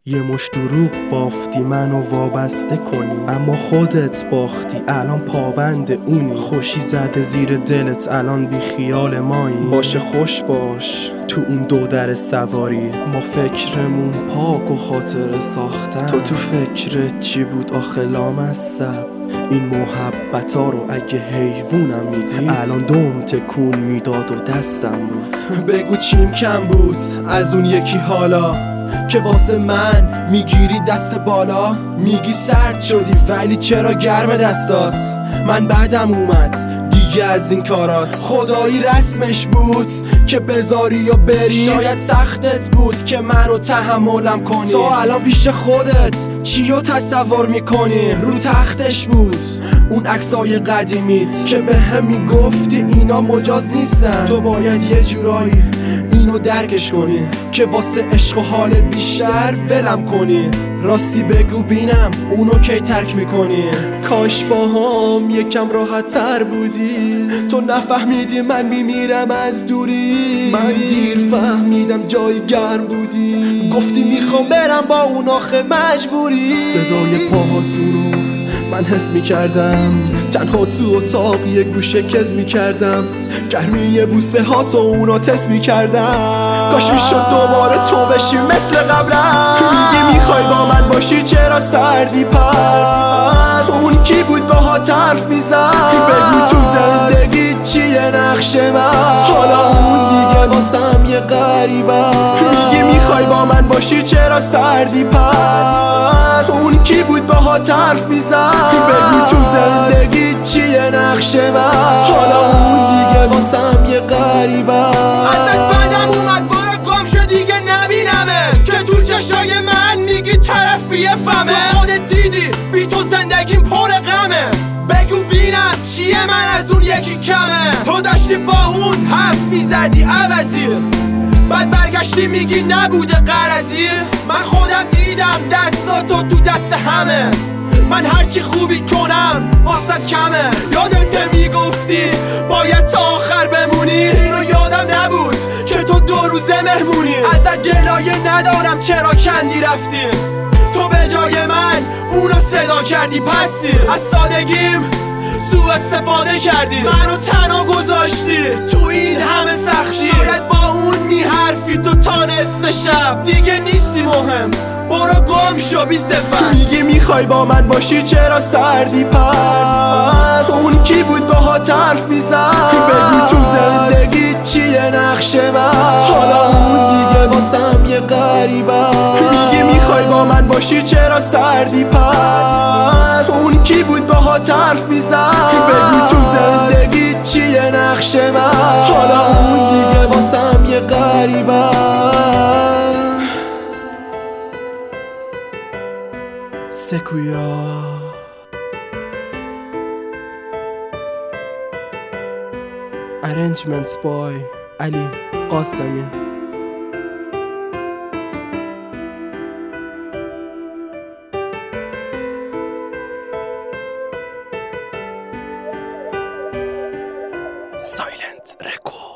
یه مش دروغ بافتی منو وابسته کنی، اما خودت باختی الان پابند اونی. خوشی زده زیر دلت الان بی خیال مایی. باشه خوش باش تو اون دو در سواری، ما فکرمون پاک و خاطر ساختن. تو فکرت چی بود آخه لامصب؟ این محبتا رو اگه حیوونم میدید الان دوم تکون میداد و دستم بود. بگو چیم کم بود از اون یکی حالا که واسه من میگیری دست بالا. میگی سرد شدی ولی چرا گرم دستات؟ من بعدم اومد دیگه از این کارات. خدایی رسمش بود که بذاری یا بری، شاید سختت بود که منو تحملم کنی. تو الان پیش خودت چیو تصور میکنی؟ رو تختش بود اون عکسای قدیمیت که به هم میگفتی اینا مجاز نیستن. تو باید یه جورایی اینو درکش کنی که واسه عشق و حال بیشتر ولم کنی. راستی بگو بینم اونو کی ترک میکنی؟ کاش با هم یکم راحت تر بودی. تو نفهمیدی من میمیرم از دوری. من دیر فهمیدم جای گرم بودی. گفتی میخوام برم با اون آخه مجبوری. صدای پاهاتونو من حس میکردم، تنها تو اتاق یه گوشه کز میکردم. گرمی بوسه ها تو اونا تست میکردم. کاش میشد دوباره تو بشی مثل قبلم. میگی میخوای با من باشی چرا سردی پس؟ اون کی بود باهات حرف میزد؟ بگو تو زندگی چیه نقش من؟ حالا اون دیگه واسم یه غریبه. میگی میخوای با من باشی چرا سردی پس؟ اون کی بود باهات حرف میزد؟ بگو تو زندگی چیه نقش من؟ حالا اون دیگه واسم یه غریبه. ازت بعدم اومد برو گم شو دیگه نبینمه که تو چشای من میگی طرف بیفهمه. تو خودت دیدی بی تو زندگیم پر غمه. بگو بینم چیه من از اون یکی کمه؟ تو داشتی با اون حرف میزدی عوضی، بعد برگشتی میگی نبوده غرضی. من خودم دیدم دستاتو تو دست همه. من هرچی خوبی کنم واسط کمه. یادت میگفتی باید تا آخر بمونی، اینو یادم نبود که تو 2 روزه مهمونی. ازت گلایه ندارم چرا کندی رفتی. تو به جای من اونو صدا کردی پستی. از سادگیم سوء استفاده کردی، منو تنها گذاشتی تو این همه سختی. شاید با اون میحرفی تو تا نصف شب دیگه نیستی مهم، برو گم شو بی صفت. میگی میخوای با من باشی چرا سردی پس؟ اون کی بود باهات حرف میزد؟ بگو تو زندگی چیه نقش من؟ حالا اون دیگه واسم یه غریبه. میگی میخوای با من باشی چرا سردی پس؟ اون کی بود باهات حرف میزد؟ بگو تو زندگی چیه نقش من؟ حالا اون دیگه واسم یه غریبه. سکویا Arrangements by علی قاسمی. Silent Record.